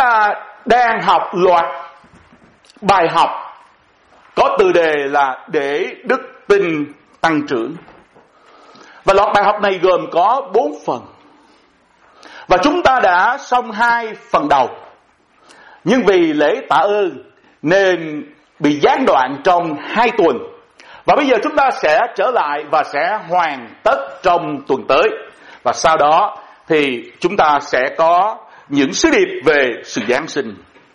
ta đang học loạt bài học có tựa đề là để đức tin tăng trưởng. Và loạt bài học này gồm có 4 phần. Và chúng ta đã xong 2 phần đầu. Nhưng vì lễ tạ ơn nên bị gián đoạn trong 2 tuần. Và bây giờ chúng ta sẽ trở lại và sẽ hoàn tất trong tuần tới. Và sau đó thì chúng ta sẽ có những sứ điệp về sự Giáng sinh.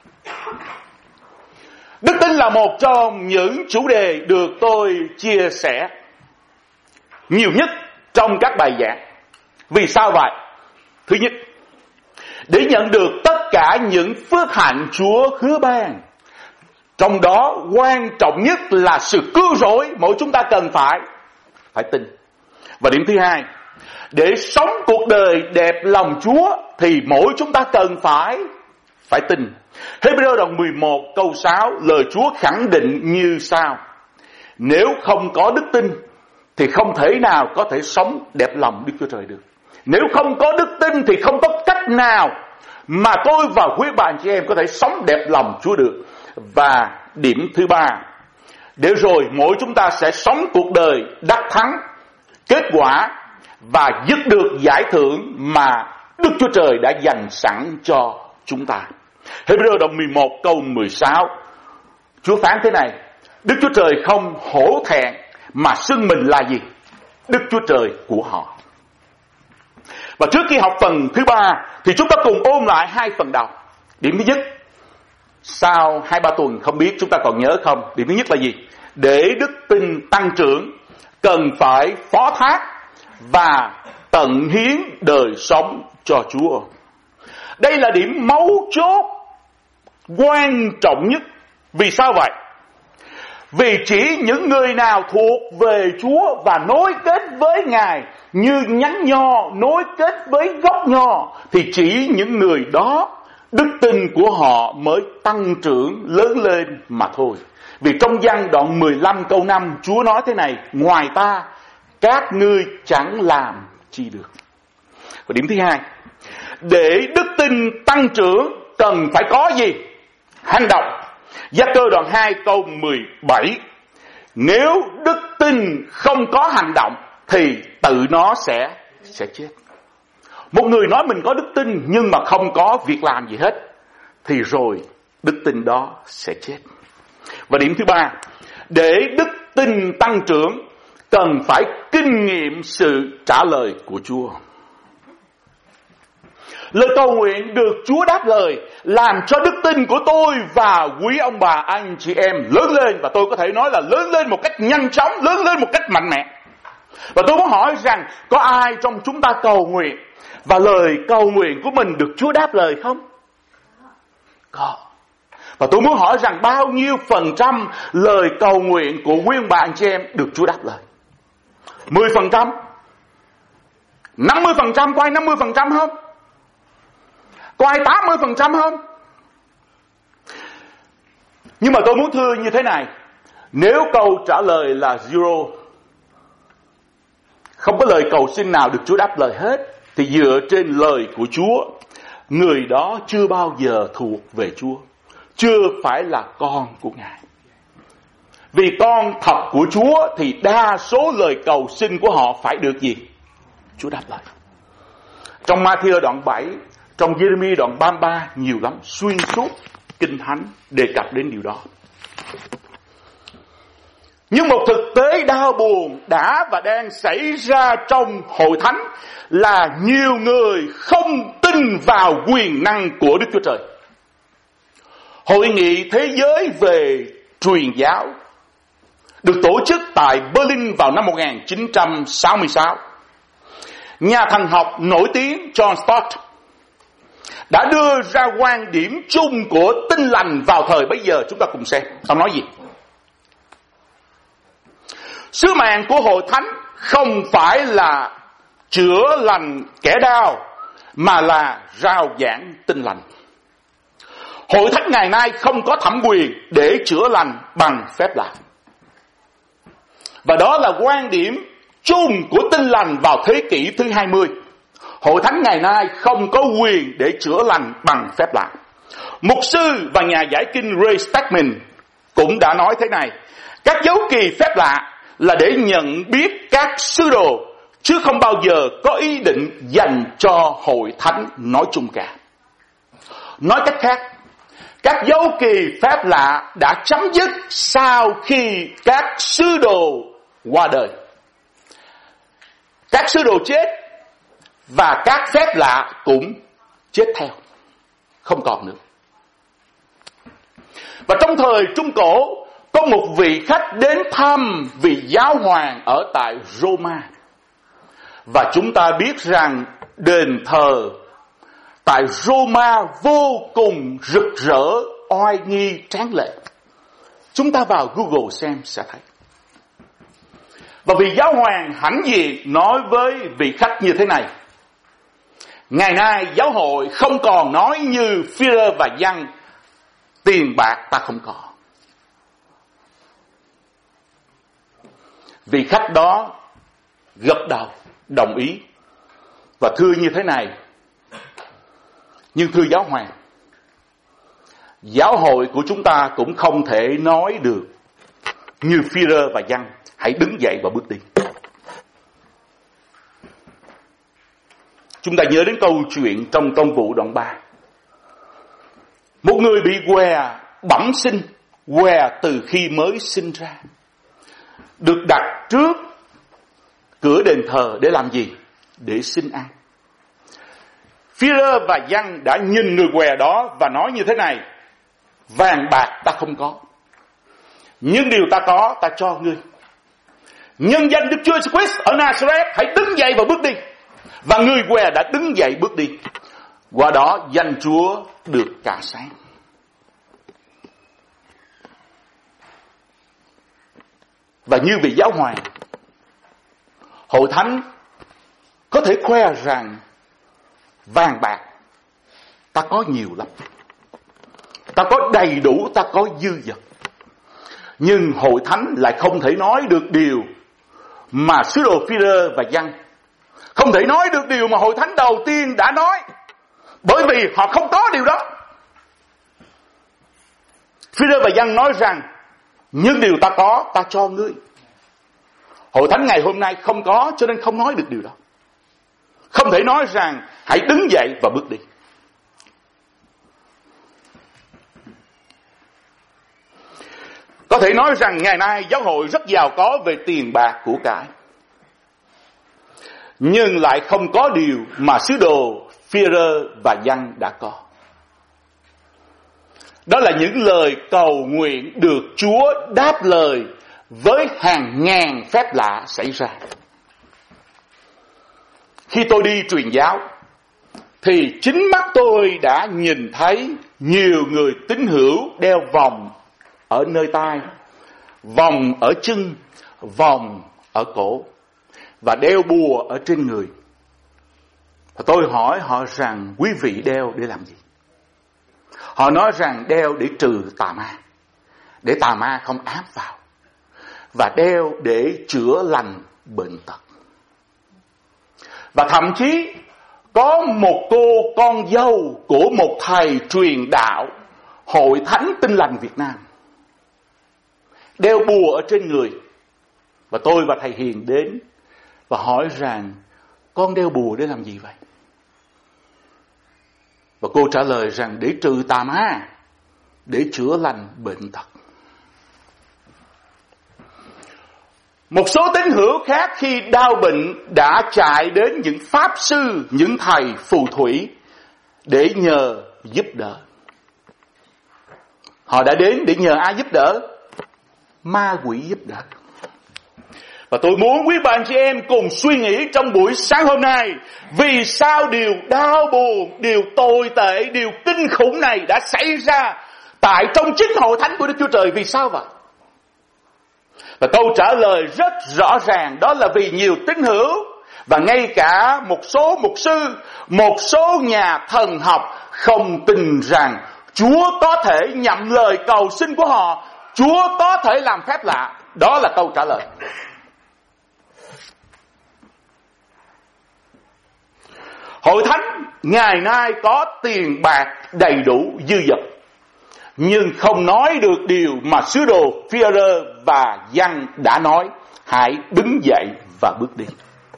Đức tin là một trong những chủ đề được tôi chia sẻ nhiều nhất trong các bài giảng. Vì sao vậy? Thứ nhất, để nhận được tất cả những phước hạnh Chúa hứa ban, trong đó quan trọng nhất là sự cứu rỗi, mỗi chúng ta cần phải tin. Và điểm thứ hai, để sống cuộc đời đẹp lòng Chúa thì mỗi chúng ta cần phải tin. Hebrew đoạn 11 câu 6, lời Chúa khẳng định như sau: nếu không có đức tin thì không thể nào có thể sống đẹp lòng Đức Chúa Trời được. Nếu không có đức tin thì không có cách nào mà tôi và quý bạn chị em có thể sống đẹp lòng Chúa được. Và điểm thứ ba, để rồi mỗi chúng ta sẽ sống cuộc đời đắc thắng, kết quả và dứt được giải thưởng mà Đức Chúa Trời đã dành sẵn cho chúng ta. Hebrew đoạn 11 câu 16, Chúa phán thế này: Đức Chúa Trời không hổ thẹn mà xưng mình là gì? Đức Chúa Trời của họ. Và trước khi học phần thứ ba thì chúng ta cùng ôm lại 2 phần đầu. Điểm thứ nhất, sau 2-3 tuần không biết chúng ta còn nhớ không? Điểm thứ nhất là gì? Để đức tin tăng trưởng cần phải phó thác và tận hiến đời sống cho Chúa. Đây là điểm mấu chốt quan trọng nhất. Vì sao vậy? Vì chỉ những người nào thuộc về Chúa và nối kết với Ngài như nhánh nho nối kết với gốc nho, thì chỉ những người đó đức tin của họ mới tăng trưởng lớn lên mà thôi. Vì trong Giăng đoạn 15 câu 5, Chúa nói thế này: ngoài ta các ngươi chẳng làm chi được. Và điểm thứ hai, để đức tin tăng trưởng cần phải có gì? Hành động. Gia-cơ đoạn 2 câu 17, nếu đức tin không có hành động thì tự nó sẽ chết. Một người nói mình có đức tin nhưng mà không có việc làm gì hết thì rồi đức tin đó sẽ chết. Và điểm thứ ba, để đức tin tăng trưởng cần phải kinh nghiệm sự trả lời của Chúa. Lời cầu nguyện được Chúa đáp lời làm cho đức tin của tôi và quý ông bà anh chị em lớn lên. Và tôi có thể nói là lớn lên một cách nhanh chóng, lớn lên một cách mạnh mẽ. Và tôi muốn hỏi rằng có ai trong chúng ta cầu nguyện và lời cầu nguyện của mình được Chúa đáp lời không? Có. Và tôi muốn hỏi rằng bao nhiêu % lời cầu nguyện của quý ông bà anh chị em được Chúa đáp lời? 10%? 50%? Có ai 50% không? Có ai 80% không? Nhưng mà tôi muốn thưa như thế này, nếu câu trả lời là zero, không có lời cầu xin nào được Chúa đáp lời hết, thì dựa trên lời của Chúa, người đó chưa bao giờ thuộc về Chúa, chưa phải là con của Ngài. Vì con thật của Chúa thì đa số lời cầu xin của họ phải được gì? Chúa đáp lời. Trong Ma-thi-ơ đoạn 7, trong Giê-rê-mi đoạn 33 nhiều lắm, xuyên suốt Kinh Thánh đề cập đến điều đó. Nhưng một thực tế đau buồn đã và đang xảy ra trong hội thánh là nhiều người không tin vào quyền năng của Đức Chúa Trời. Hội nghị thế giới về truyền giáo được tổ chức tại Berlin vào năm 1966. Nhà thần học nổi tiếng John Stott đã đưa ra quan điểm chung của Tin Lành vào thời bấy giờ. Chúng ta cùng xem ông nói gì. Sứ mạng của hội thánh không phải là chữa lành kẻ đau, mà là rao giảng Tin Lành. Hội thánh ngày nay không có thẩm quyền để chữa lành bằng phép lạ. Và đó là quan điểm chung của Tin Lành vào thế kỷ thứ 20. Hội thánh ngày nay không có quyền để chữa lành bằng phép lạ. Mục sư và nhà giải kinh Ray Stackman cũng đã nói thế này: các dấu kỳ phép lạ là để nhận biết các sứ đồ, chứ không bao giờ có ý định dành cho hội thánh nói chung cả. Nói cách khác, các dấu kỳ phép lạ đã chấm dứt sau khi các sứ đồ qua đời. Các sứ đồ chết và các phép lạ cũng chết theo, không còn nữa. Và trong thời Trung Cổ, có một vị khách đến thăm vị giáo hoàng ở tại Roma. Và chúng ta biết rằng đền thờ tại Roma vô cùng rực rỡ, oai nghi, tráng lệ. Chúng ta vào Google xem sẽ thấy. Và vị giáo hoàng hãnh diện nói với vị khách như thế này: ngày nay giáo hội không còn nói như Phi-rơ và Giăng, tiền bạc ta không có. Vị khách đó gật đầu đồng ý và thưa như thế này: nhưng thưa giáo hoàng, giáo hội của chúng ta cũng không thể nói được như Phi-rơ và Giăng, hãy đứng dậy và bước đi. Chúng ta nhớ đến câu chuyện trong Công vụ đoạn 3. Một người bị què bẩm sinh, què từ khi mới sinh ra, được đặt trước cửa đền thờ để làm gì? Để xin ăn. Phi-rơ và Giăng đã nhìn người què đó và nói như thế này: vàng bạc ta không có, nhưng điều ta có ta cho ngươi. Nhân danh Đức Chúa Jesus Christ ở Nazareth, hãy đứng dậy và bước đi. Và người què đã đứng dậy bước đi. Qua đó danh Chúa được cả sáng. Và như vị giáo hoàng, hội thánh có thể khoe rằng vàng bạc ta có nhiều lắm, ta có đầy đủ, ta có dư dật. Nhưng hội thánh lại không thể nói được điều mà sứ đồ Phi-rơ và Giăng, không thể nói được điều mà hội thánh đầu tiên đã nói, bởi vì họ không có điều đó. Phi-rơ và Giăng nói rằng những điều ta có ta cho ngươi. Hội thánh ngày hôm nay không có, cho nên không nói được điều đó. Không thể nói rằng hãy đứng dậy và bước đi. Có thể nói rằng ngày nay giáo hội rất giàu có về tiền bạc của cải, nhưng lại không có điều mà sứ đồ Phi-rơ và Giăng đã có. Đó là những lời cầu nguyện được Chúa đáp lời với hàng ngàn phép lạ xảy ra. Khi tôi đi truyền giáo, thì chính mắt tôi đã nhìn thấy nhiều người tín hữu đeo vòng ở nơi tai, vòng ở chân, vòng ở cổ và đeo bùa ở trên người. Và tôi hỏi họ rằng quý vị đeo để làm gì? Họ nói rằng đeo để trừ tà ma, để tà ma không áp vào, và đeo để chữa lành bệnh tật. Và thậm chí có một cô con dâu của một thầy truyền đạo Hội Thánh Tin Lành Việt Nam đeo bùa ở trên người. Và tôi và thầy Hiền đến và hỏi rằng con đeo bùa để làm gì vậy? Và cô trả lời rằng để trừ tà ma, để chữa lành bệnh tật. Một số tín hữu khác khi đau bệnh đã chạy đến những pháp sư, những thầy phù thủy để nhờ giúp đỡ. Họ đã đến để nhờ ai giúp đỡ? Ma quỷ giúp đỡ. Và tôi muốn quý bạn chị em cùng suy nghĩ trong buổi sáng hôm nay, vì sao điều đau buồn, điều tồi tệ, điều kinh khủng này đã xảy ra tại trong chính hội thánh của Đức Chúa Trời? Vì sao vậy? Và câu trả lời rất rõ ràng, đó là vì nhiều tín hữu và ngay cả một số mục sư, một số nhà thần học không tin rằng Chúa có thể nhận lời cầu xin của họ, Chúa có thể làm phép lạ. Đó là câu trả lời. Hội thánh ngày nay có tiền bạc đầy đủ dư dật, nhưng không nói được điều mà sứ đồ Phi-e-rơ và Giăng đã nói. Hãy đứng dậy và bước đi.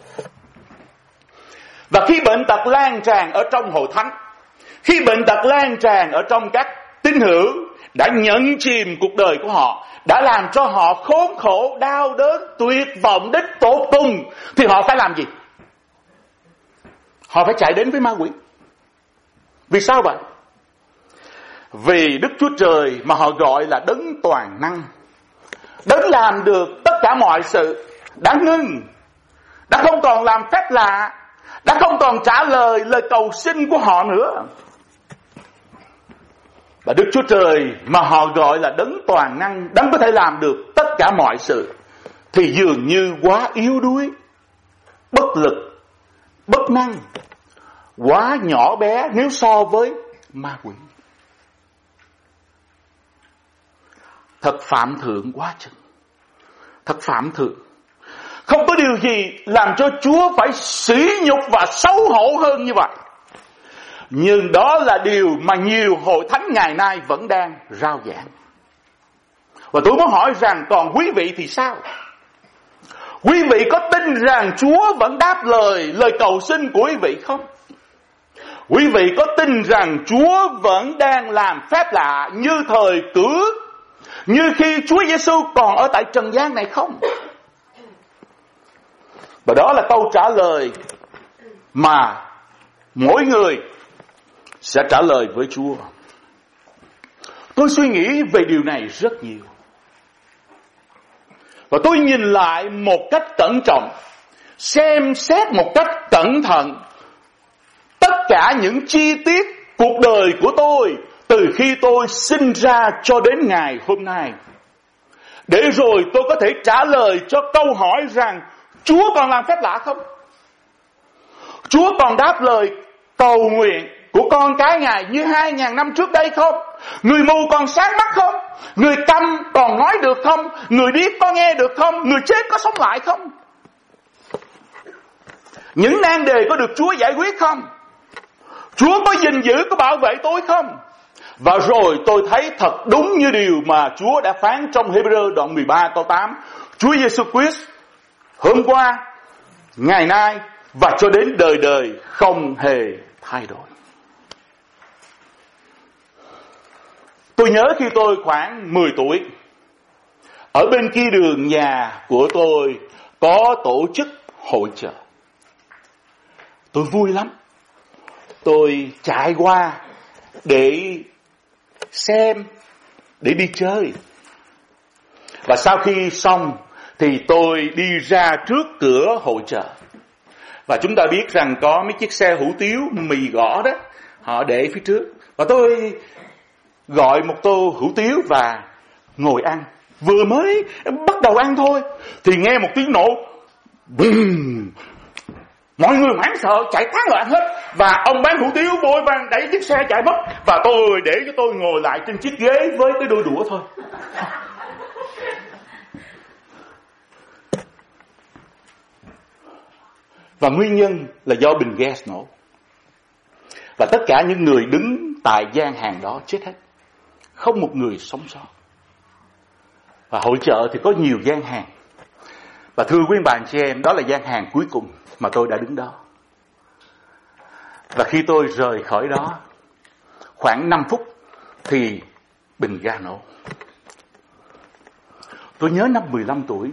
Và khi bệnh tật lan tràn ở trong hội thánh, khi bệnh tật lan tràn ở trong các tín hữu đã nhấn chìm cuộc đời của họ, đã làm cho họ khốn khổ, đau đớn, tuyệt vọng đến tột cùng, thì họ phải làm gì? Họ phải chạy đến với ma quỷ. Vì sao vậy? Vì Đức Chúa Trời mà họ gọi là đấng toàn năng, đấng làm được tất cả mọi sự, đã ngưng, đã không còn làm phép lạ, đã không còn trả lời cầu xin của họ nữa. Và Đức Chúa Trời mà họ gọi là đấng toàn năng, đấng có thể làm được tất cả mọi sự, thì dường như quá yếu đuối, bất lực, bất năng, quá nhỏ bé nếu so với ma quỷ. Thật phạm thượng quá chừng. Thật phạm thượng. Không có điều gì làm cho Chúa phải sỉ nhục và xấu hổ hơn như vậy. Nhưng đó là điều mà nhiều hội thánh ngày nay vẫn đang rao giảng. Và tôi muốn hỏi rằng còn quý vị thì sao? Quý vị có tin rằng Chúa vẫn đáp lời cầu xin của quý vị không? Quý vị có tin rằng Chúa vẫn đang làm phép lạ như thời Cựu Ước, như khi Chúa Giêsu còn ở tại trần gian này không? Và đó là câu trả lời mà mỗi người sẽ trả lời với Chúa. Tôi suy nghĩ về điều này rất nhiều. Và tôi nhìn lại một cách cẩn trọng, xem xét một cách cẩn thận tất cả những chi tiết cuộc đời của tôi từ khi tôi sinh ra cho đến ngày hôm nay, để rồi tôi có thể trả lời cho câu hỏi rằng Chúa còn làm phép lạ không? Chúa còn đáp lời cầu nguyện của con cái Ngài như 2000 năm trước đây không? Người mù còn sáng mắt không? Người câm còn nói được không? Người điếc có nghe được không? Người chết có sống lại không? Những nan đề có được Chúa giải quyết không? Chúa có gìn giữ, có bảo vệ tôi không? Và rồi tôi thấy thật đúng như điều mà Chúa đã phán trong Hebrew đoạn 13 câu 8. Chúa Giêsu Christ hôm qua, ngày nay và cho đến đời đời không hề thay đổi. Tôi nhớ khi tôi khoảng 10 tuổi, ở bên kia đường nhà của tôi có tổ chức hội chợ. Tôi vui lắm. Tôi chạy qua để xem, để đi chơi. Và sau khi xong thì tôi đi ra trước cửa hội chợ. Và chúng ta biết rằng có mấy chiếc xe hủ tiếu mì gõ đó, họ để phía trước. Và tôi gọi một tô hủ tiếu và ngồi ăn. Vừa mới bắt đầu ăn thôi thì nghe một tiếng nổ. Bùm! Mọi người hoảng sợ chạy tán loạn hết. Và ông bán hủ tiếu vội vàng đẩy chiếc xe chạy mất. Và tôi để cho tôi ngồi lại trên chiếc ghế với cái đôi đũa thôi. Và nguyên nhân là do bình gas nổ. Và tất cả những người đứng tại gian hàng đó chết hết. Không một người sống sót. Và hội chợ thì có nhiều gian hàng. Và thưa quý bạn chị em, đó là gian hàng cuối cùng mà tôi đã đứng đó. Và khi tôi rời khỏi đó, khoảng 5 phút thì bình ga nổ. Tôi nhớ năm 15 tuổi,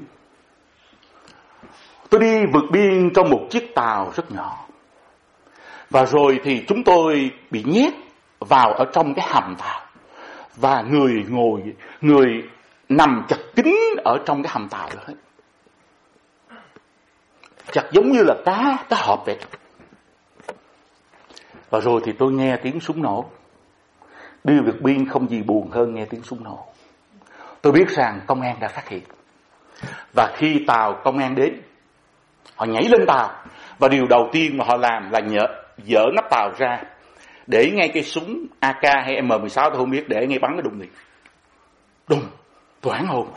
tôi đi vượt biên trong một chiếc tàu rất nhỏ. Và rồi thì chúng tôi bị nhét vào ở trong cái hầm tàu. Và người nằm chật kín ở trong cái hầm tàu đó hết. Chật giống như là cá hộp vậy. Và rồi thì tôi nghe tiếng súng nổ. Đi vượt biên không gì buồn hơn nghe tiếng súng nổ. Tôi biết rằng công an đã phát hiện. Và khi tàu công an đến, họ nhảy lên tàu. Và điều đầu tiên mà họ làm là dỡ nắp tàu ra, để ngay cái súng AK hay M16 tôi không biết, để ngay bắn cái đùng liền. Đùng, tôi hoảng hồn.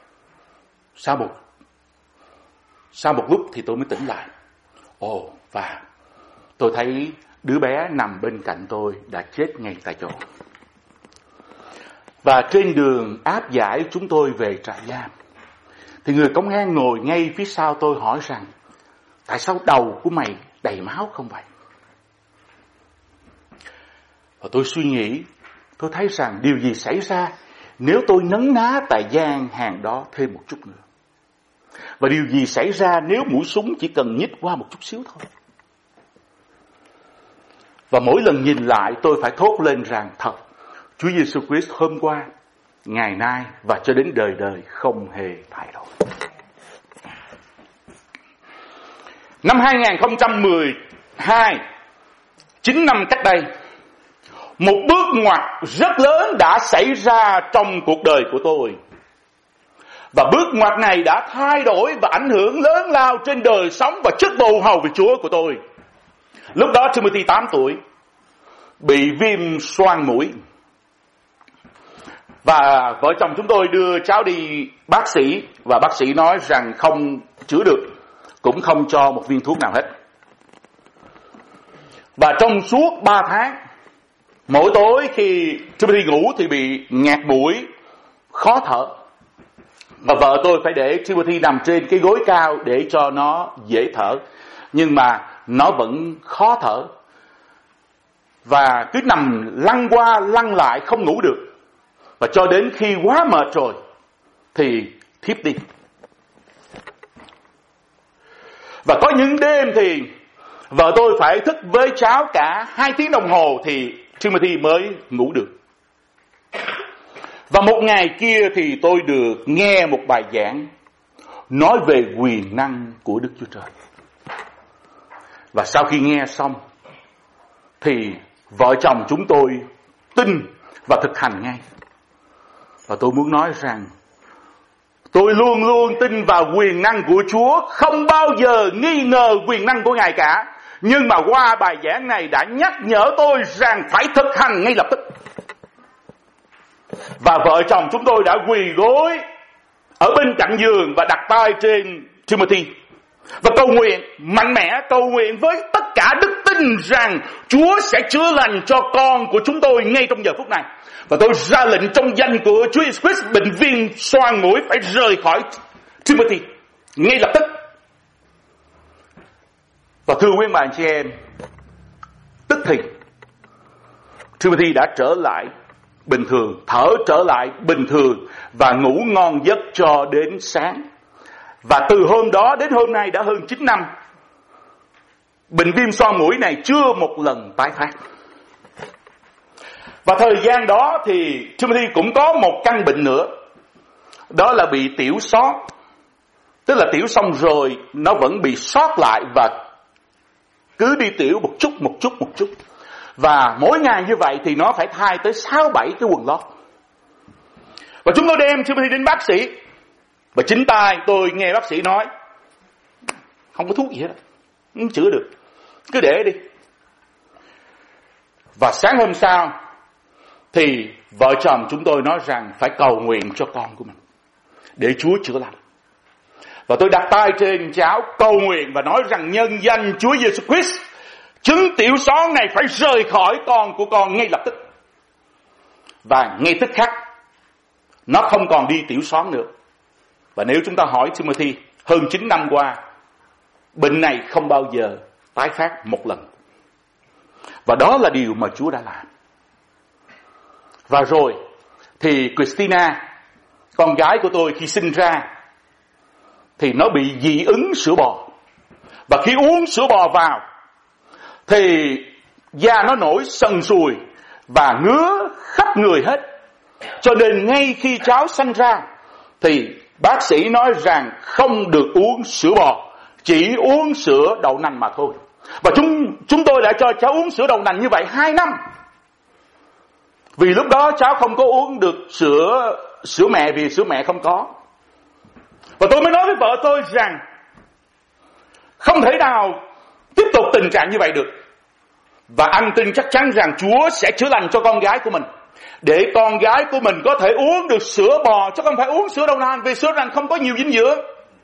Sau một lúc thì tôi mới tỉnh lại. Và tôi thấy đứa bé nằm bên cạnh tôi đã chết ngay tại chỗ. Và trên đường áp giải chúng tôi về trại giam, thì người công an ngồi ngay phía sau tôi hỏi rằng: tại sao đầu của mày đầy máu không vậy? Và tôi suy nghĩ, tôi thấy rằng điều gì xảy ra nếu tôi nấn ná tại gian hàng đó thêm một chút nữa? Và điều gì xảy ra nếu mũi súng chỉ cần nhích qua một chút xíu thôi? Và mỗi lần nhìn lại tôi phải thốt lên rằng thật, Chúa Giêsu Christ hôm qua, ngày nay và cho đến đời đời không hề thay đổi. Năm 2012, 9 năm cách đây, một bước ngoặt rất lớn đã xảy ra trong cuộc đời của tôi. Và bước ngoặt này đã thay đổi và ảnh hưởng lớn lao trên đời sống và chức vụ hầu việc Chúa của tôi. Lúc đó Timothy 8 tuổi, bị viêm xoang mũi. Và vợ chồng chúng tôi đưa cháu đi bác sĩ, và bác sĩ nói rằng không chữa được, cũng không cho một viên thuốc nào hết. Và trong suốt 3 tháng, mỗi tối khi Timothy ngủ thì bị nghẹt mũi, khó thở. Và vợ tôi phải để Timothy nằm trên cái gối cao để cho nó dễ thở. Nhưng mà nó vẫn khó thở. Và cứ nằm lăn qua lăn lại không ngủ được. Và cho đến khi quá mệt rồi thì thiếp đi. Và có những đêm thì vợ tôi phải thức với cháu cả 2 tiếng đồng hồ thì Timothy mới ngủ được. Và một ngày kia thì tôi được nghe một bài giảng nói về quyền năng của Đức Chúa Trời. Và sau khi nghe xong thì vợ chồng chúng tôi tin và thực hành ngay. Và tôi muốn nói rằng tôi luôn luôn tin vào quyền năng của Chúa, không bao giờ nghi ngờ quyền năng của Ngài cả. Nhưng mà qua bài giảng này đã nhắc nhở tôi rằng phải thực hành ngay lập tức. Và vợ chồng chúng tôi đã quỳ gối ở bên cạnh giường và đặt tay trên Timothy và cầu nguyện mạnh mẽ, cầu nguyện với tất cả đức tin rằng Chúa sẽ chữa lành cho con của chúng tôi ngay trong giờ phút này. Và tôi ra lệnh trong danh của Chúa Jesus Christ, bệnh viêm xoang mũi phải rời khỏi Timothy ngay lập tức. Và thưa quý bà chị em, tức thì Timothy đã trở lại bình thường, thở trở lại bình thường và ngủ ngon giấc cho đến sáng. Và từ hôm đó đến hôm nay đã hơn 9 năm, bệnh viêm xoang mũi này chưa một lần tái phát. Và thời gian đó thì Timothy cũng có một căn bệnh nữa, đó là bị tiểu xót. Tức là tiểu xong rồi nó vẫn bị sót lại và cứ đi tiểu một chút. Và mỗi ngày như vậy thì nó phải thay tới 6-7 cái quần lót. Và chúng tôi đem Timothy đến bác sĩ. Và chính tai tôi nghe bác sĩ nói không có thuốc gì hết, không chữa được, cứ để đi. Và sáng hôm sau thì vợ chồng chúng tôi nói rằng phải cầu nguyện cho con của mình để Chúa chữa lành. Và tôi đặt tay trên cháu cầu nguyện và nói rằng nhân danh Chúa Giêsu Christ, chứng tiểu xón này phải rời khỏi con của con ngay lập tức. Và ngay tức khắc nó không còn đi tiểu xón nữa. Và nếu chúng ta hỏi Timothy, hơn 9 năm qua, bệnh này không bao giờ tái phát một lần. Và đó là điều mà Chúa đã làm. Và rồi thì Christina, con gái của tôi khi sinh ra, thì nó bị dị ứng sữa bò. Và khi uống sữa bò vào thì da nó nổi sần sùi và ngứa khắp người hết. Cho nên ngay khi cháu sanh ra thì bác sĩ nói rằng không được uống sữa bò, chỉ uống sữa đậu nành mà thôi. Và chúng tôi đã cho cháu uống sữa đậu nành như vậy 2 năm. Vì lúc đó cháu không có uống được sữa mẹ, vì sữa mẹ không có. Và tôi mới nói với vợ tôi rằng không thể nào tiếp tục tình trạng như vậy được. Và anh tin chắc chắn rằng Chúa sẽ chữa lành cho con gái của mình, để con gái của mình có thể uống được sữa bò, chứ không phải uống sữa đậu nành, vì sữa đậu nành không có nhiều dinh dưỡng.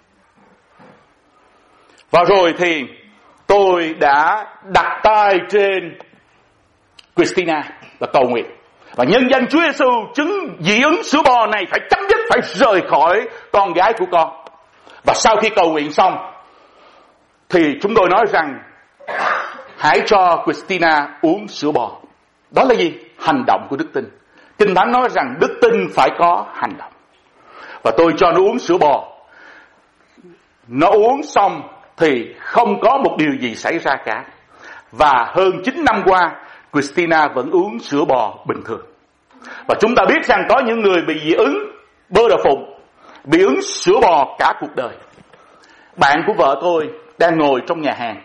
Và rồi thì tôi đã đặt tay trên Christina và cầu nguyện. Và nhân danh Chúa Giêsu, chứng dị ứng sữa bò này phải chấm dứt, phải rời khỏi con gái của con. Và sau khi cầu nguyện xong thì chúng tôi nói rằng hãy cho Christina uống sữa bò. Đó là gì? Hành động của đức tin. Kinh Thánh nói rằng đức tin phải có hành động. Và tôi cho nó uống sữa bò. Nó uống xong thì không có một điều gì xảy ra cả. Và hơn 9 năm qua, Christina vẫn uống sữa bò bình thường. Và chúng ta biết rằng có những người bị dị ứng bơ đậu phụng, bị ứng sữa bò cả cuộc đời. Bạn của vợ tôi đang ngồi trong nhà hàng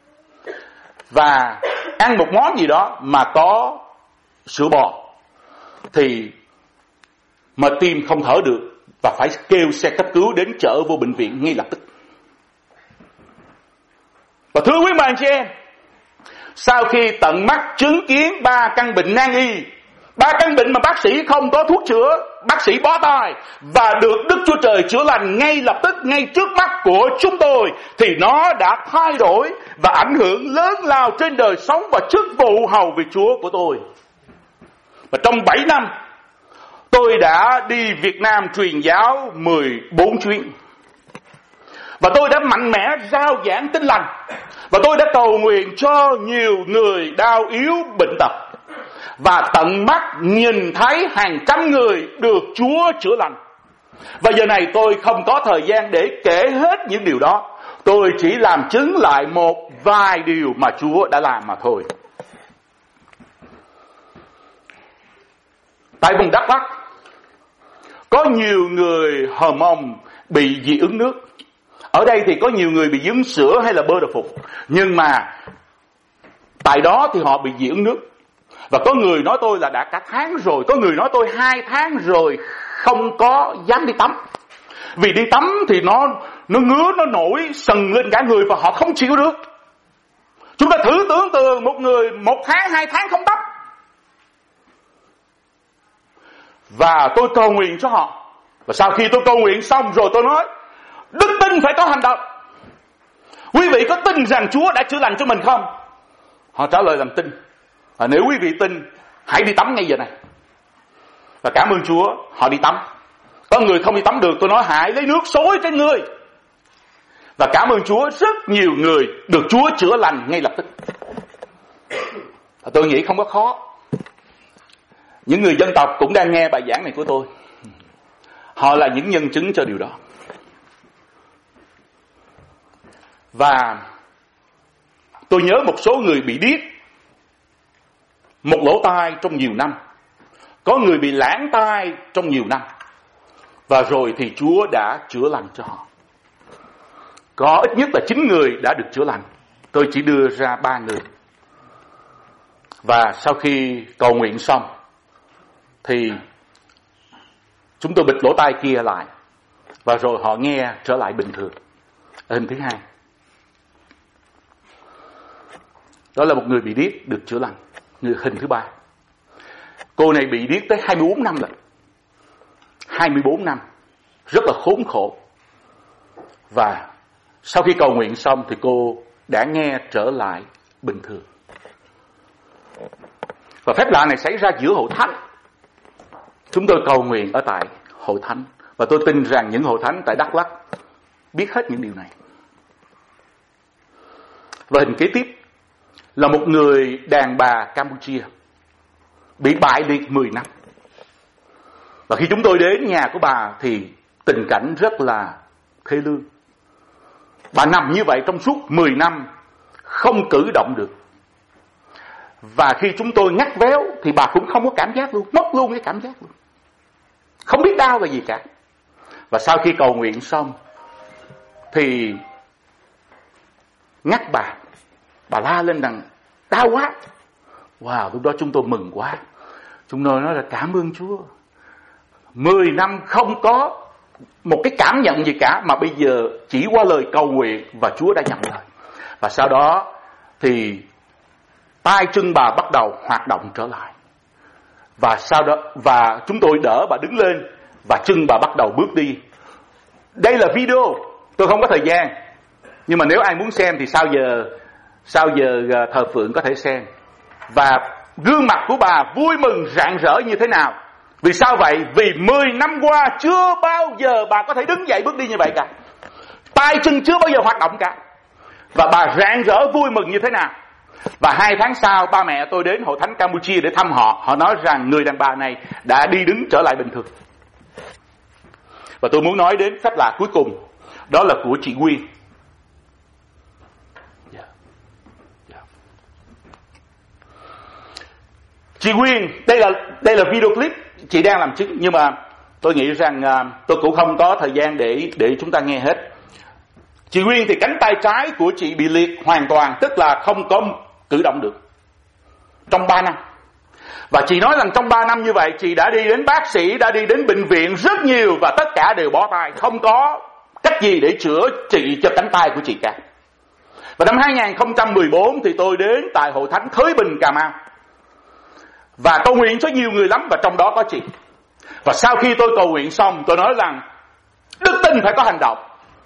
và ăn một món gì đó mà có sữa bò thì mà tim không thở được và phải kêu xe cấp cứu đến chở vô bệnh viện ngay lập tức. Và thưa quý bạn chị em, sau khi tận mắt chứng kiến 3 căn bệnh nan y, 3 căn bệnh mà bác sĩ không có thuốc chữa, bác sĩ bó tay, và được Đức Chúa Trời chữa lành ngay lập tức, ngay trước mắt của chúng tôi, thì nó đã thay đổi và ảnh hưởng lớn lao trên đời sống và chức vụ hầu việc Chúa của tôi. Và trong 7 năm, tôi đã đi Việt Nam truyền giáo 14 chuyến. Và tôi đã mạnh mẽ rao giảng tin lành. Và tôi đã cầu nguyện cho nhiều người đau yếu bệnh tật. Và tận mắt nhìn thấy hàng trăm người được Chúa chữa lành. Và giờ này tôi không có thời gian để kể hết những điều đó. Tôi chỉ làm chứng lại một vài điều mà Chúa đã làm mà thôi. Tại vùng Đắk Lắk có nhiều người Hờ Mông bị dị ứng nước. Ở đây thì có nhiều người bị dị ứng sữa hay là bơ đậu phụng. Nhưng mà tại đó thì họ bị dị ứng nước. Và có người nói tôi là đã cả tháng rồi, có người nói tôi 2 tháng rồi không có dám đi tắm. Vì đi tắm thì nó ngứa, nó nổi sần lên cả người và họ không chịu được. Chúng ta thử tưởng tượng một người 1 tháng, 2 tháng không tắm. Và tôi cầu nguyện cho họ. Và sau khi tôi cầu nguyện xong rồi tôi nói, đức tin phải có hành động. Quý vị có tin rằng Chúa đã chữa lành cho mình không? Họ trả lời rằng tin. Và nếu quý vị tin, hãy đi tắm ngay giờ này. Và cảm ơn Chúa, họ đi tắm. Có người không đi tắm được, tôi nói hãy lấy nước xối trên người. Và cảm ơn Chúa, rất nhiều người được Chúa chữa lành ngay lập tức. Và tôi nghĩ không có khó. Những người dân tộc cũng đang nghe bài giảng này của tôi. Họ là những nhân chứng cho điều đó. Và tôi nhớ một số người bị điếc một lỗ tai trong nhiều năm. Có người bị lãng tai trong nhiều năm. Và rồi thì Chúa đã chữa lành cho họ. Có ít nhất là 9 người đã được chữa lành. Tôi chỉ đưa ra 3 người. Và sau khi cầu nguyện xong thì chúng tôi bịt lỗ tai kia lại. Và rồi họ nghe trở lại bình thường. Hình thứ hai, đó là một người bị điếc được chữa lành. Hình thứ ba, cô này bị điếc tới 24 năm rồi. 24 năm, rất là khốn khổ. Và sau khi cầu nguyện xong thì cô đã nghe trở lại bình thường. Và phép lạ này xảy ra giữa hội thánh. Chúng tôi cầu nguyện ở tại hội thánh. Và tôi tin rằng những hội thánh tại Đắk Lắk biết hết những điều này. Và hình kế tiếp là một người đàn bà Campuchia bị bại liệt 10 năm. Và khi chúng tôi đến nhà của bà thì tình cảnh rất là thê lương. Bà nằm như vậy trong suốt 10 năm, không cử động được. Và khi chúng tôi ngắt véo thì bà cũng không có cảm giác luôn, mất luôn cái cảm giác luôn. Không biết đau là gì cả. Và sau khi cầu nguyện xong thì ngắt bà la lên rằng đau quá. Wow, lúc đó chúng tôi mừng quá. Chúng tôi nói là cảm ơn Chúa. 10 năm không có một cái cảm nhận gì cả, mà bây giờ chỉ qua lời cầu nguyện và Chúa đã nhận lời. Và sau đó thì tay chân bà bắt đầu hoạt động trở lại. Và sau đó và chúng tôi đỡ bà đứng lên và chân bà bắt đầu bước đi. Đây là video, tôi không có thời gian. Nhưng mà nếu ai muốn xem thì sau giờ thờ phượng có thể xem. Và gương mặt của bà vui mừng rạng rỡ như thế nào. Vì sao vậy? Vì 10 năm qua chưa bao giờ bà có thể đứng dậy bước đi như vậy cả. Tay chân chưa bao giờ hoạt động cả. Và bà rạng rỡ vui mừng như thế nào. Và 2 tháng sau, ba mẹ tôi đến Hội Thánh Campuchia để thăm họ. Họ nói rằng người đàn bà này đã đi đứng trở lại bình thường. Và tôi muốn nói đến phép lạ cuối cùng, đó là của chị Quyên. Chị Quyên, đây là video clip chị đang làm chứng, nhưng mà tôi nghĩ rằng tôi cũng không có thời gian để chúng ta nghe hết. Chị Quyên thì cánh tay trái của chị bị liệt hoàn toàn, tức là không có cử động được trong 3 năm. Và chị nói rằng trong 3 năm như vậy, chị đã đi đến bác sĩ, đã đi đến bệnh viện rất nhiều, và tất cả đều bó tay, không có cách gì để chữa trị cho cánh tay của chị cả. Và năm 2014 thì tôi đến tại Hội Thánh Thới Bình, Cà Mau, và cầu nguyện cho nhiều người lắm, và trong đó có chị. Và sau khi tôi cầu nguyện xong, tôi nói rằng đức tin phải có hành động.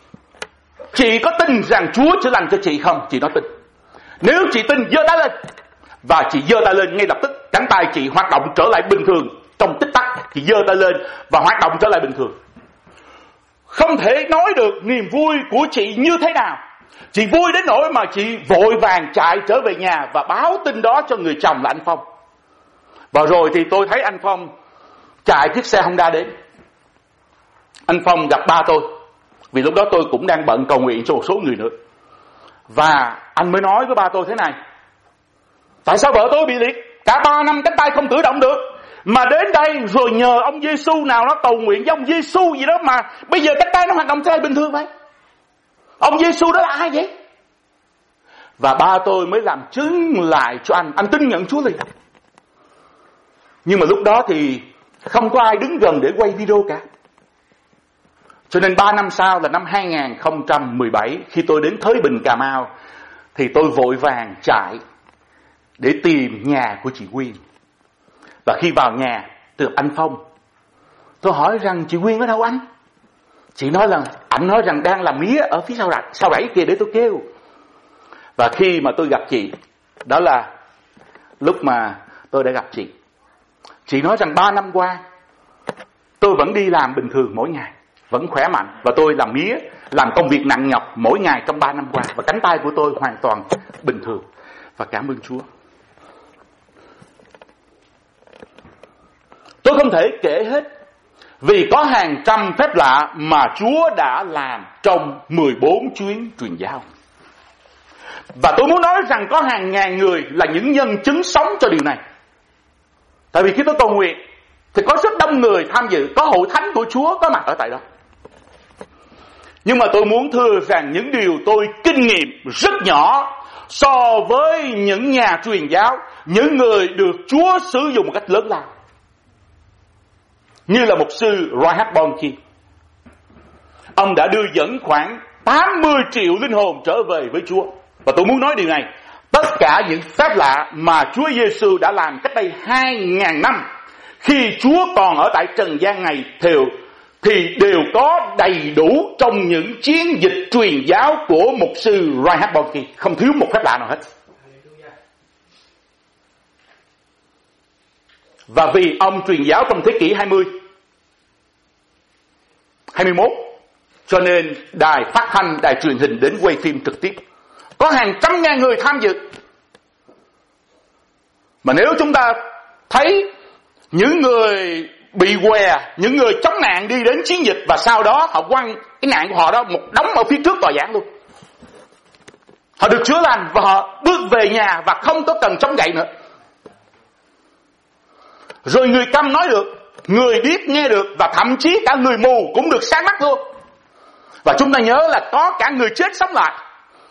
Chị có tin rằng Chúa chữa lành cho chị không? Chị nói tin. Nếu chị tin, giơ tay lên. Và chị giơ tay lên ngay lập tức, cánh tay chị hoạt động trở lại bình thường. Trong tích tắc, chị giơ tay lên và hoạt động trở lại bình thường. Không thể nói được niềm vui của chị như thế nào. Chị vui đến nỗi mà chị vội vàng chạy trở về nhà và báo tin đó cho người chồng là anh Phong. Và rồi thì tôi thấy anh Phong chạy chiếc xe Honda đến. Anh Phong gặp ba tôi, vì lúc đó tôi cũng đang bận cầu nguyện cho một số người nữa. Và anh mới nói với ba tôi thế này: tại sao vợ tôi bị liệt cả 3 năm cánh tay không cử động được, mà đến đây rồi nhờ ông Giêsu nào nó cầu nguyện với ông Giêsu gì đó mà bây giờ cánh tay nó hoạt động trở lại bình thường vậy? Ông Giêsu đó là ai vậy? Và ba tôi mới làm chứng lại cho anh tin nhận Chúa liền. Nhưng mà lúc đó thì không có ai đứng gần để quay video cả. Cho nên 3 năm sau là năm 2017, khi tôi đến Thới Bình, Cà Mau, thì tôi vội vàng chạy để tìm nhà của chị Quyên. Và khi vào nhà được anh Phong, tôi hỏi rằng chị Quyên ở đâu anh? Chị nói là anh nói rằng đang làm mía ở phía sau rẫy kia để tôi kêu. Và khi mà tôi gặp chị, đó là lúc mà tôi đã gặp chị. Chị nói rằng 3 năm qua tôi vẫn đi làm bình thường mỗi ngày, vẫn khỏe mạnh, và tôi làm mía, làm công việc nặng nhọc mỗi ngày trong 3 năm qua, và cánh tay của tôi hoàn toàn bình thường. Và cảm ơn Chúa. Tôi không thể kể hết, vì có hàng trăm phép lạ mà Chúa đã làm trong 14 chuyến truyền giáo. Và tôi muốn nói rằng có hàng ngàn người là những nhân chứng sống cho điều này. Tại vì khi tôi cầu nguyện thì có rất đông người tham dự, có hội thánh của Chúa có mặt ở tại đó. Nhưng mà tôi muốn thưa rằng những điều tôi kinh nghiệm rất nhỏ so với những nhà truyền giáo, những người được Chúa sử dụng một cách lớn lao, như là mục sư Reinhard Bonnke. Ông đã đưa dẫn khoảng 80 triệu linh hồn trở về với Chúa. Và tôi muốn nói điều này: tất cả những phép lạ mà Chúa Giêsu đã làm cách đây 2.000 năm, khi Chúa còn ở tại trần gian này thì đều có đầy đủ trong những chiến dịch truyền giáo của mục sư Reinhard Bonnke, không thiếu một phép lạ nào hết. Và vì ông truyền giáo trong thế kỷ 21, cho nên đài phát thanh, đài truyền hình đến quay phim trực tiếp. Có hàng trăm ngàn người tham dự. Mà nếu chúng ta thấy những người bị què, những người chống nạn đi đến chiến dịch, và sau đó họ quăng cái nạn của họ đó một đống ở phía trước tòa giảng luôn. Họ được chữa lành và họ bước về nhà và không có cần chống gậy nữa. Rồi người câm nói được, người điếc nghe được, và thậm chí cả người mù cũng được sáng mắt luôn. Và chúng ta nhớ là có cả người chết sống lại.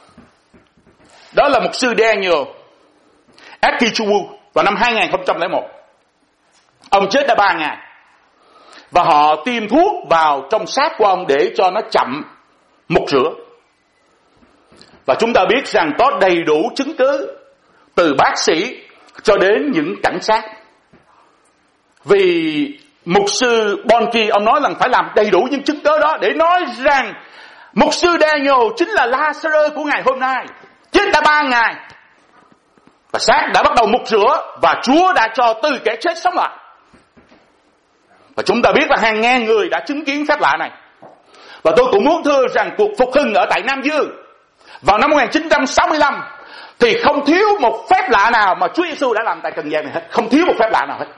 Đó là mục sư Daniel Akichuwu vào năm 2001. Ông chết đã 3 ngày. Và họ tiêm thuốc vào trong xác của ông để cho nó chậm mục rửa. Và chúng ta biết rằng có đầy đủ chứng cứ từ bác sĩ cho đến những cảnh sát. Vì mục sư Bonnke, ông nói rằng phải làm đầy đủ những chứng cứ đó để nói rằng mục sư Daniel chính là Lazarus của ngày hôm nay, chết đã 3 ngày. Và xác đã bắt đầu mục rửa và Chúa đã cho từ kẻ chết sống lại. Và chúng ta biết là hàng ngàn người đã chứng kiến phép lạ này. Và tôi cũng muốn thưa rằng cuộc phục hưng ở tại Nam Dương vào năm 1965 thì không thiếu một phép lạ nào mà Chúa Giêsu đã làm tại trần gian này hết. Không thiếu một phép lạ nào hết.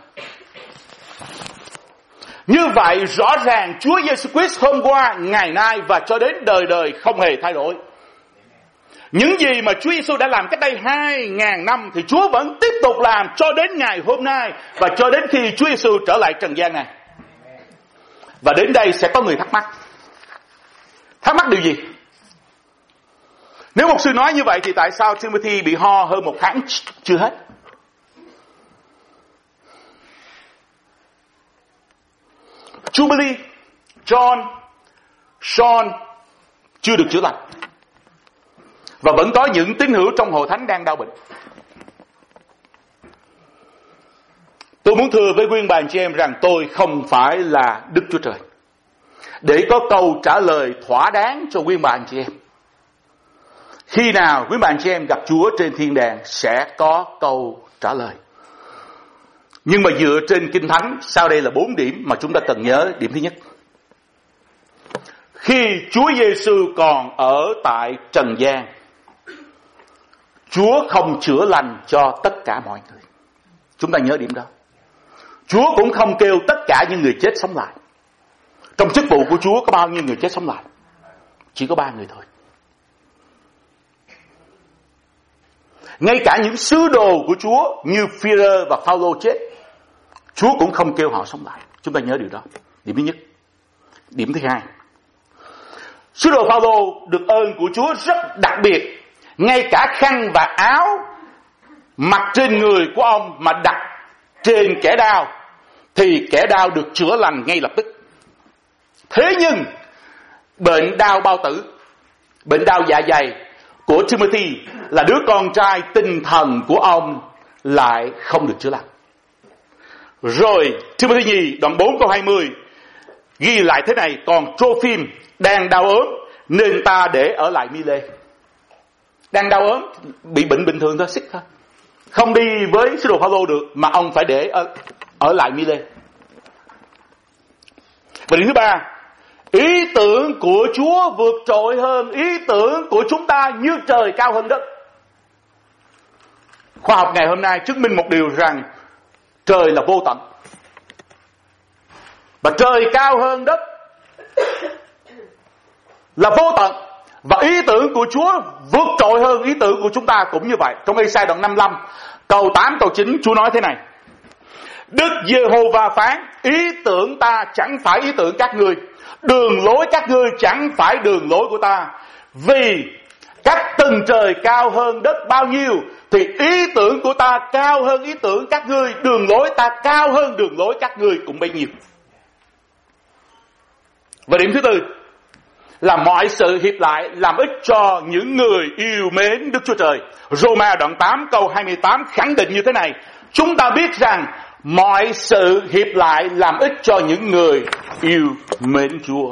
Như vậy rõ ràng Chúa Giêsu Christ hôm qua, ngày nay và cho đến đời đời không hề thay đổi. Những gì mà Chúa Giêsu đã làm cách đây 2.000 năm thì Chúa vẫn tiếp tục làm cho đến ngày hôm nay và cho đến khi Chúa Giêsu trở lại trần gian này. Và đến đây sẽ có người thắc mắc. Thắc mắc điều gì? Nếu mục sư nói như vậy thì tại sao Timothy bị ho hơn 1 tháng chưa hết? Jubilee, John, Sean chưa được chữa lành. Và vẫn có những tín hữu trong hội thánh đang đau bệnh. Tôi muốn thưa với quý bà chị em rằng tôi không phải là Đức Chúa Trời để có câu trả lời thỏa đáng cho quý bà chị em. Khi nào quý bà chị em gặp Chúa trên thiên đàng sẽ có câu trả lời. Nhưng mà dựa trên Kinh Thánh, sau đây là 4 điểm mà chúng ta cần nhớ. Điểm thứ nhất, khi Chúa Giêsu còn ở tại trần gian, Chúa không chữa lành cho tất cả mọi người. Chúng ta nhớ điểm đó. Chúa cũng không kêu tất cả những người chết sống lại. Trong chức vụ của Chúa có bao nhiêu người chết sống lại? Chỉ có 3 người thôi. Ngay cả những sứ đồ của Chúa như Phi-rơ và Phao-lô chết, Chúa cũng không kêu họ sống lại. Chúng ta nhớ điều đó. Điểm thứ nhất. Điểm thứ hai, sứ đồ Phao-lô được ơn của Chúa rất đặc biệt. Ngay cả khăn và áo mặc trên người của ông mà đặt trên kẻ đao thì kẻ đao được chữa lành ngay lập tức. Thế nhưng bệnh đau bao tử, bệnh đau dạ dày của Timothy là đứa con trai tinh thần của ông lại không được chữa lành. Rồi Timothy nhì đoạn 4 câu 20 ghi lại thế này: còn Tropim đang đau ốm nên ta để ở lại Mi-lê. Đang đau ốm, bị bệnh bình thường thôi, sick thôi, không đi với sứ đồ Phao-lô được mà ông phải để ở lại Mi-lê. Và điểm thứ ba, ý tưởng của Chúa vượt trội hơn ý tưởng của chúng ta như trời cao hơn đất. Khoa học ngày hôm nay chứng minh một điều rằng trời là vô tận. Và trời cao hơn đất là vô tận. Và ý tưởng của Chúa vượt trội hơn ý tưởng của chúng ta cũng như vậy. Trong Ê-sai đoạn 55 câu 8 câu 9 Chúa nói thế này: Đức Giê-hô-va phán, ý tưởng ta chẳng phải ý tưởng các ngươi, đường lối các ngươi chẳng phải đường lối của ta. Vì các tầng trời cao hơn đất bao nhiêu thì ý tưởng của ta cao hơn ý tưởng các ngươi, đường lối ta cao hơn đường lối các ngươi cũng bấy nhiêu. Và điểm thứ tư là mọi sự hiệp lại làm ích cho những người yêu mến Đức Chúa Trời. Roma đoạn 8 câu 28 khẳng định như thế này: chúng ta biết rằng mọi sự hiệp lại làm ích cho những người yêu mến Chúa.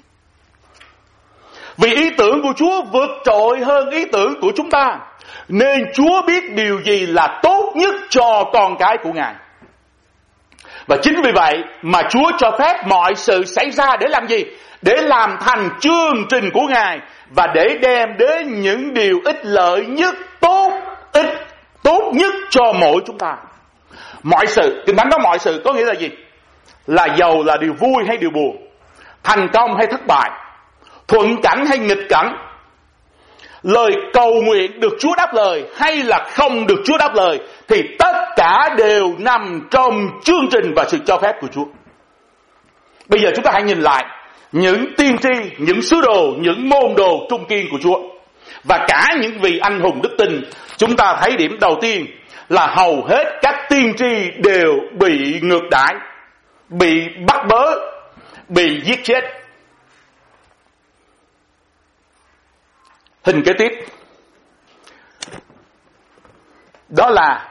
Vì ý tưởng của Chúa vượt trội hơn ý tưởng của chúng ta, nên Chúa biết điều gì là tốt nhất cho con cái của Ngài. Và chính vì vậy mà Chúa cho phép mọi sự xảy ra để làm gì? Để làm thành chương trình của Ngài và để đem đến những điều ích lợi nhất, tốt nhất cho mỗi chúng ta. Mọi sự, Kinh Thánh nói mọi sự có nghĩa là gì? Là dầu là điều vui hay điều buồn, thành công hay thất bại, thuận cảnh hay nghịch cảnh, lời cầu nguyện được Chúa đáp lời hay là không được Chúa đáp lời, thì tất cả đều nằm trong chương trình và sự cho phép của Chúa. Bây giờ chúng ta hãy nhìn lại những tiên tri, những sứ đồ, những môn đồ trung kiên của Chúa và cả những vị anh hùng đức tin. Chúng ta thấy điểm đầu tiên là hầu hết các tiên tri đều bị ngược đãi, bị bắt bớ, bị giết chết. Hình kế tiếp đó là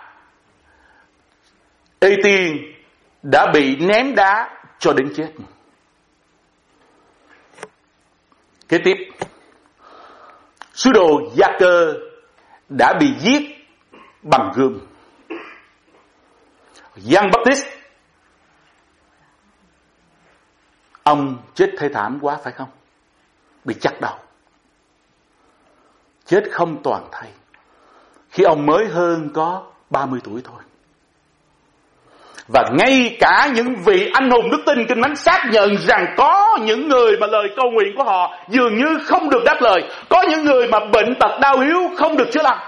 Ê-tiên đã bị ném đá cho đến chết. Kế tiếp, sứ đồ Gia-cơ đã bị giết bằng gươm. Giăng Baptist, ông chết thê thảm quá phải không? Bị chặt đầu, chết không toàn thây khi ông mới hơn có 30 tuổi thôi. Và ngay cả những vị anh hùng đức tin, Kinh Thánh xác nhận rằng có những người mà lời cầu nguyện của họ dường như không được đáp lời. Có những người mà bệnh tật đau yếu không được chữa lành.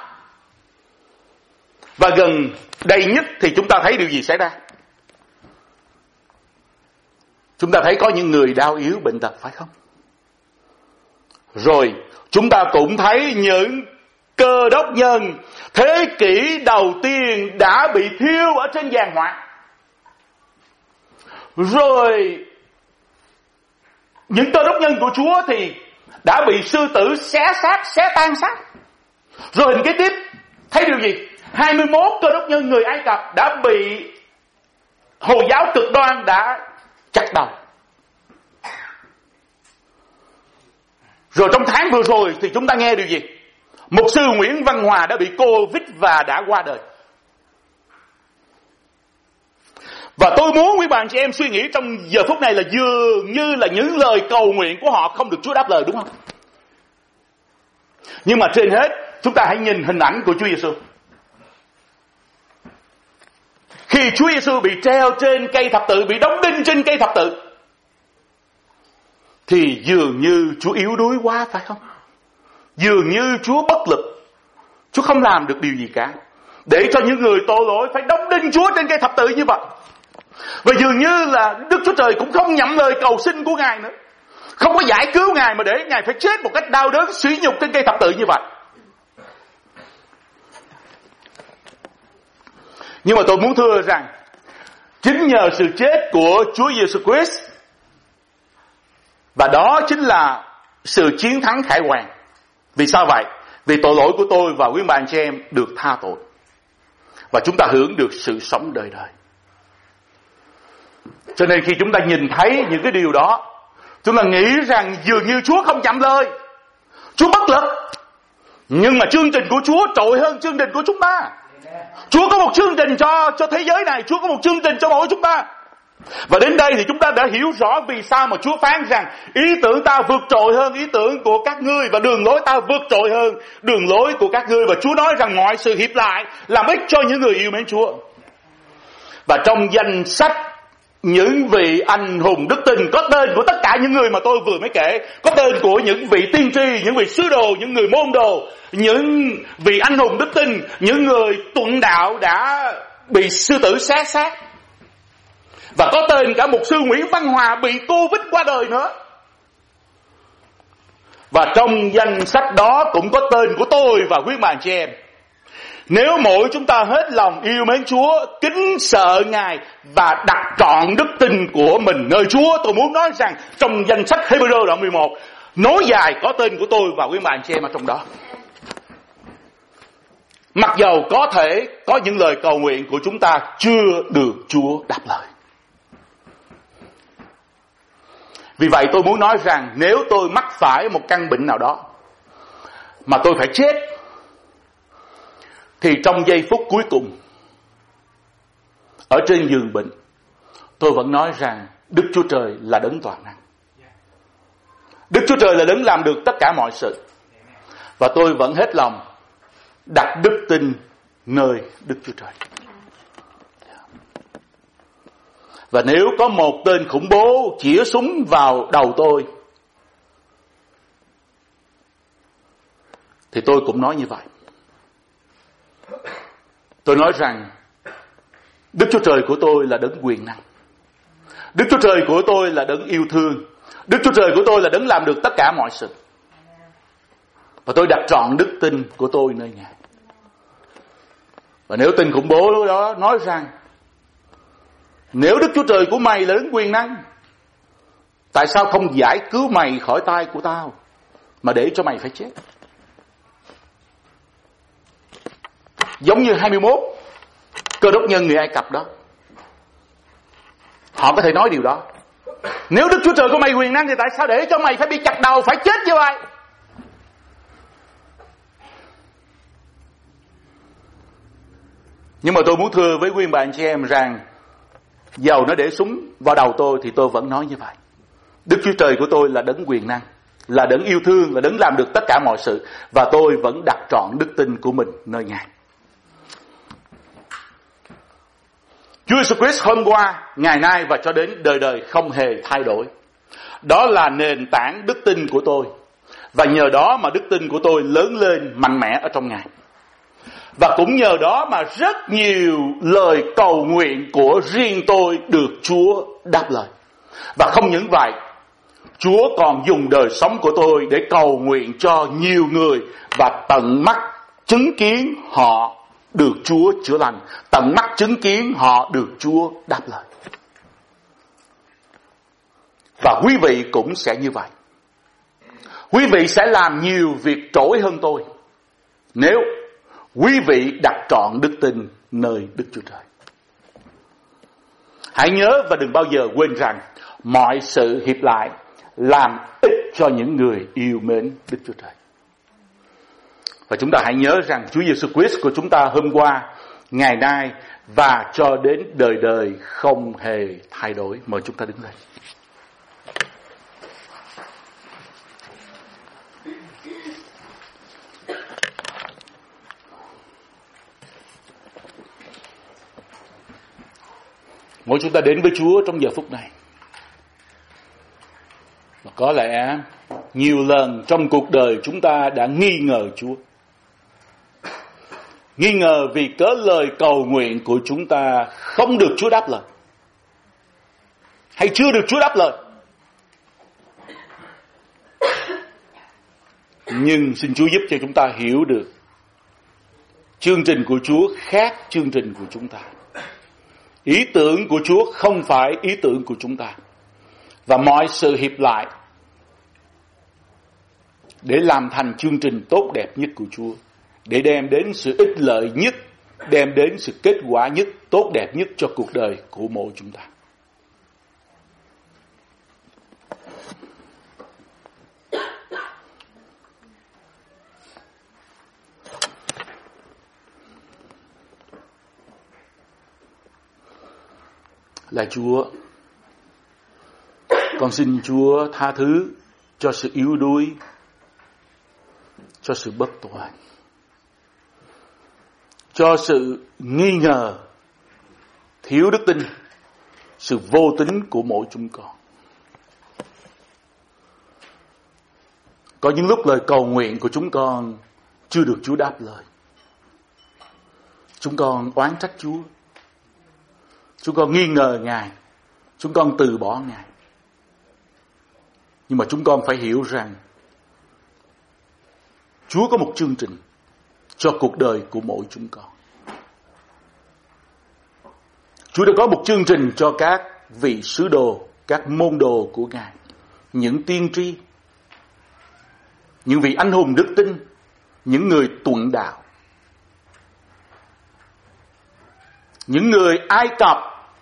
Và gần đây nhất thì chúng ta thấy điều gì xảy ra? Chúng ta thấy có những người đau yếu bệnh tật phải không? Rồi chúng ta cũng thấy những Cơ Đốc nhân thế kỷ đầu tiên đã bị thiêu ở trên giàn hỏa. Rồi những Cơ Đốc nhân của Chúa thì đã bị sư tử xé xác, xé tan xác. Rồi hình kế tiếp thấy điều gì? 21 Cơ Đốc nhân người Ai Cập đã bị Hồi giáo cực đoan đã chặt đầu. Rồi trong tháng vừa rồi thì chúng ta nghe điều gì? Mục sư Nguyễn Văn Hòa đã bị Covid và đã qua đời. Và tôi muốn quý bạn chị em suy nghĩ trong giờ phút này là dường như là những lời cầu nguyện của họ không được Chúa đáp lời, đúng không? Nhưng mà trên hết chúng ta hãy nhìn hình ảnh của Chúa Giêsu. Khi Chúa Giêsu bị treo trên cây thập tự, bị đóng đinh trên cây thập tự, thì dường như Chúa yếu đuối quá phải không? Dường như Chúa bất lực, Chúa không làm được điều gì cả, để cho những người tội lỗi phải đóng đinh Chúa trên cây thập tự như vậy. Và dường như là Đức Chúa Trời cũng không nhậm lời cầu xin của Ngài nữa, không có giải cứu Ngài mà để Ngài phải chết một cách đau đớn sỉ nhục trên cây thập tự như vậy. Nhưng mà tôi muốn thưa rằng chính nhờ sự chết của Chúa Giêsu Christ, và đó chính là sự chiến thắng khải hoàn. Vì sao vậy? Vì tội lỗi của tôi và quý bạn chị em được tha tội, và chúng ta hưởng được sự sống đời đời. Cho nên khi chúng ta nhìn thấy những cái điều đó, chúng ta nghĩ rằng dường như Chúa không nhậm lời, Chúa bất lực. Nhưng mà chương trình của Chúa trội hơn chương trình của chúng ta. Chúa có một chương trình cho thế giới này, Chúa có một chương trình cho mỗi chúng ta. Và đến đây thì chúng ta đã hiểu rõ vì sao mà Chúa phán rằng ý tưởng ta vượt trội hơn ý tưởng của các ngươi, và đường lối ta vượt trội hơn đường lối của các ngươi. Và Chúa nói rằng mọi sự hiệp lại làm ích cho những người yêu mến Chúa. Và trong danh sách những vị anh hùng đức tin có tên của tất cả những người mà tôi vừa mới kể, có tên của những vị tiên tri, những vị sứ đồ, những người môn đồ, những vị anh hùng đức tin, những người tuận đạo đã bị sư tử xé xác. Và có tên cả mục sư Nguyễn Văn Hòa bị Covid qua đời nữa. Và trong danh sách đó cũng có tên của tôi và quý bạn chị em. Nếu mỗi chúng ta hết lòng yêu mến Chúa, kính sợ Ngài và đặt trọn đức tin của mình nơi Chúa, tôi muốn nói rằng trong danh sách Hebrew đoạn 11 nối dài có tên của tôi và quý bạn chị em ở trong đó. Mặc dầu có thể có những lời cầu nguyện của chúng ta chưa được Chúa đáp lời. Vì vậy tôi muốn nói rằng nếu tôi mắc phải một căn bệnh nào đó mà tôi phải chết, thì trong giây phút cuối cùng ở trên giường bệnh, tôi vẫn nói rằng Đức Chúa Trời là đấng toàn năng. Đức Chúa Trời là đấng làm được tất cả mọi sự. Và tôi vẫn hết lòng đặt đức tin nơi Đức Chúa Trời. Và nếu có một tên khủng bố chĩa súng vào đầu tôi, thì tôi cũng nói như vậy. Tôi nói rằng Đức Chúa Trời của tôi là đấng quyền năng. Đức Chúa Trời của tôi là đấng yêu thương. Đức Chúa Trời của tôi là đấng làm được tất cả mọi sự. Và tôi đặt trọn đức tin của tôi nơi Ngài. Và nếu tên khủng bố đó nói rằng nếu Đức Chúa Trời của mày là đấng quyền năng, tại sao không giải cứu mày khỏi tay của tao mà để cho mày phải chết? Giống như 21 Cơ Đốc nhân người Ai Cập đó, họ có thể nói điều đó. Nếu Đức Chúa Trời của mày quyền năng thì tại sao để cho mày phải bị chặt đầu, phải chết như vậy? Nhưng mà tôi muốn thưa với quý bà anh chị em rằng dầu nó để súng vào đầu tôi thì tôi vẫn nói như vậy. Đức Chúa Trời của tôi là đấng quyền năng, là đấng yêu thương, là đấng làm được tất cả mọi sự, và tôi vẫn đặt trọn đức tin của mình nơi Ngài. Chúa Jesus Christ hôm qua, ngày nay và cho đến đời đời không hề thay đổi. Đó là nền tảng đức tin của tôi. Và nhờ đó mà đức tin của tôi lớn lên mạnh mẽ ở trong Ngài. Và cũng nhờ đó mà rất nhiều lời cầu nguyện của riêng tôi được Chúa đáp lời. Và không những vậy, Chúa còn dùng đời sống của tôi để cầu nguyện cho nhiều người và tận mắt chứng kiến họ được Chúa chữa lành, tận mắt chứng kiến họ được Chúa đáp lời. Và quý vị cũng sẽ như vậy. Quý vị sẽ làm nhiều việc trỗi hơn tôi nếu quý vị đặt trọn đức tin nơi Đức Chúa Trời. Hãy nhớ và đừng bao giờ quên rằng mọi sự hiệp lại làm ích cho những người yêu mến Đức Chúa Trời. Và chúng ta hãy nhớ rằng Chúa Giêsu Christ của chúng ta hôm qua, ngày nay và cho đến đời đời không hề thay đổi. Mời chúng ta đứng lên. Mỗi chúng ta đến với Chúa trong giờ phút này. Và có lẽ nhiều lần trong cuộc đời chúng ta đã nghi ngờ Chúa. Nghi ngờ vì cớ lời cầu nguyện của chúng ta không được Chúa đáp lời, hay chưa được Chúa đáp lời. Nhưng xin Chúa giúp cho chúng ta hiểu được chương trình của Chúa khác chương trình của chúng ta. Ý tưởng của Chúa không phải ý tưởng của chúng ta. Và mọi sự hiệp lại để làm thành chương trình tốt đẹp nhất của Chúa, để đem đến sự ích lợi nhất, đem đến sự kết quả nhất, tốt đẹp nhất cho cuộc đời của mỗi chúng ta. Lạy Chúa, con xin Chúa tha thứ cho sự yếu đuối, cho sự bất toàn, cho sự nghi ngờ, thiếu đức tin, sự vô tín của mỗi chúng con. Có những lúc lời cầu nguyện của chúng con chưa được Chúa đáp lời. Chúng con oán trách Chúa. Chúng con nghi ngờ Ngài. Chúng con từ bỏ Ngài. Nhưng mà chúng con phải hiểu rằng Chúa có một chương trình cho cuộc đời của mỗi chúng con. Chúa đã có một chương trình cho các vị sứ đồ, các môn đồ của Ngài, những tiên tri, những vị anh hùng đức tin, những người tuận đạo, những người Ai Cập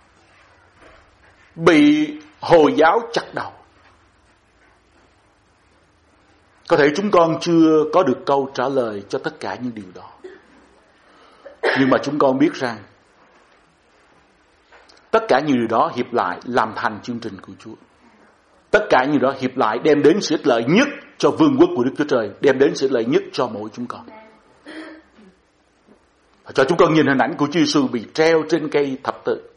bị Hồi giáo chặt đầu. Có thể chúng con chưa có được câu trả lời cho tất cả những điều đó. Nhưng mà chúng con biết rằng tất cả những điều đó hiệp lại làm thành chương trình của Chúa. Tất cả những điều đó hiệp lại đem đến sự ích lợi nhất cho vương quốc của Đức Chúa Trời, đem đến sự ích lợi nhất cho mỗi chúng con. Và cho chúng con nhìn hình ảnh của Chúa Giêsu bị treo trên cây thập tự.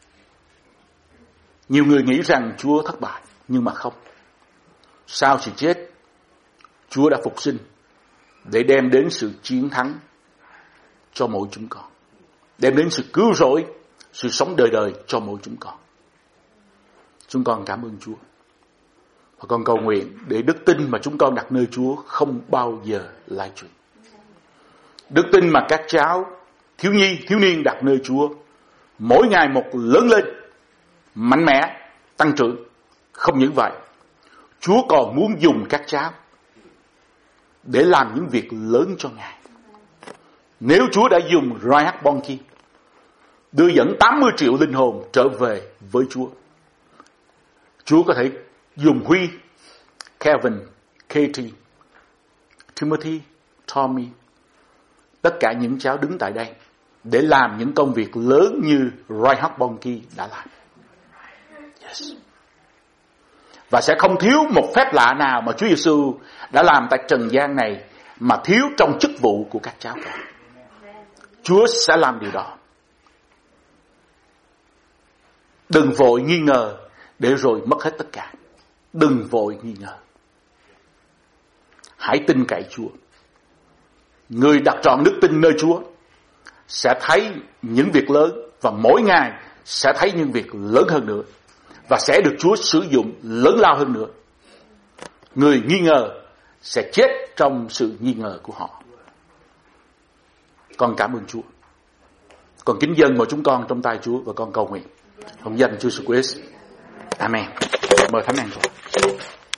Nhiều người nghĩ rằng Chúa thất bại, nhưng mà không. Sau sự chết, Chúa đã phục sinh để đem đến sự chiến thắng cho mỗi chúng con, đem đến sự cứu rỗi, sự sống đời đời cho mỗi chúng con. Chúng con cảm ơn Chúa. Và con cầu nguyện để đức tin mà chúng con đặt nơi Chúa không bao giờ lai chuyển. Đức tin mà các cháu thiếu nhi, thiếu niên đặt nơi Chúa mỗi ngày một lớn lên, mạnh mẽ, tăng trưởng. Không những vậy, Chúa còn muốn dùng các cháu để làm những việc lớn cho Ngài. Nếu Chúa đã dùng Reinhard Bonnke đưa dẫn 80 triệu linh hồn trở về với Chúa, Chúa có thể dùng Huy, Kevin, Katie, Timothy, Tommy, tất cả những cháu đứng tại đây để làm những công việc lớn như Reinhard Bonnke đã làm. Yes. Và sẽ không thiếu một phép lạ nào mà Chúa Giêsu đã làm tại trần gian này mà thiếu trong chức vụ của các cháu cả. Chúa sẽ làm điều đó. Đừng vội nghi ngờ để rồi mất hết tất cả. Đừng vội nghi ngờ. Hãy tin cậy Chúa. Người đặt trọn đức tin nơi Chúa sẽ thấy những việc lớn, và mỗi ngày sẽ thấy những việc lớn hơn nữa, và sẽ được Chúa sử dụng lớn lao hơn nữa. Người nghi ngờ sẽ chết trong sự nghi ngờ của họ. Con cảm ơn Chúa. Con kính dâng mọi chúng con trong tay Chúa, và con cầu nguyện hồng danh Chúa Jesus Christ. Amen. Mời Thánh An rồi.